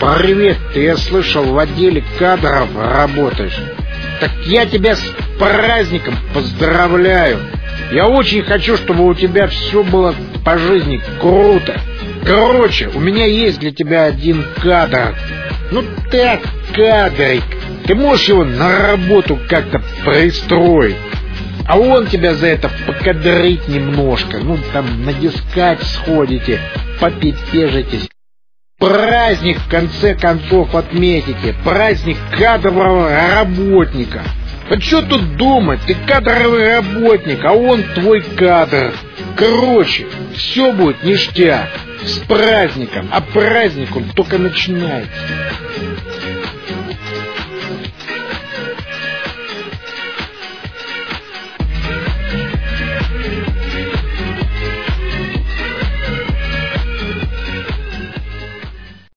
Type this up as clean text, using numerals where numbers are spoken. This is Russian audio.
Привет, ты, я слышал, в отделе кадров работаешь. Так я тебя с праздником поздравляю. Я очень хочу, чтобы у тебя все было по жизни круто. Короче, у меня есть для тебя один кадр. Ну так, кадрик. Ты можешь его на работу как-то пристроить. А он тебя за это покадрить немножко. Ну там на дискать сходите, попепежитесь. Праздник в конце концов отметите. Праздник кадрового работника. А что тут думать? Ты кадровый работник, а он твой кадр. Короче, все будет ништяк. С праздником. А праздник он только начинается.